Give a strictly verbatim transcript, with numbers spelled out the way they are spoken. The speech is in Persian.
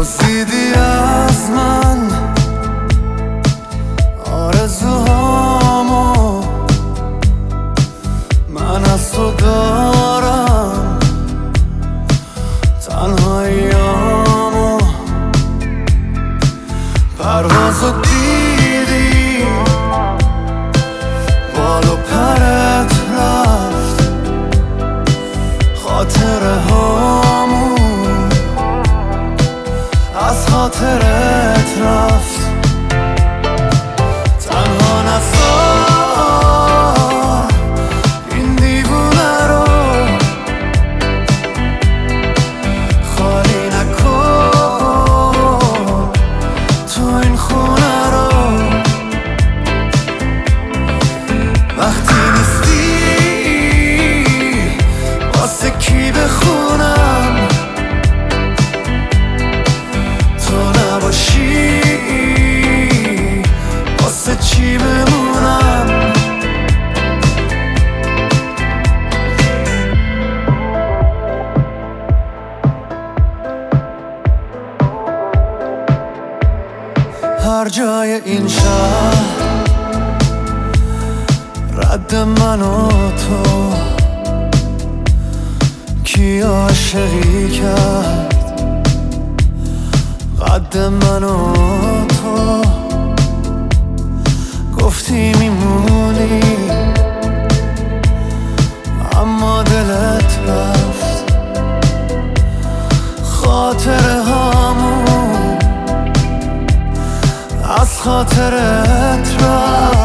پرسیدی از من آرزوهامو، من از تو دارم تنهاییامو. پروازو دیدی بال و پرت رفت، خاطره هامون از خاطرت رفت. تنها نذار این دیوونه رو، خالی نکن تو این خونه رو. وقتی نیستی واسه کی بخونم، تو نباشی واسه چی بمونم. هر جای این شهر رد من و تو، کی عاشقی کرد قد من و تو. گفتی میمونی اما دلت رفت، خاطره هامون از خاطرت رفت.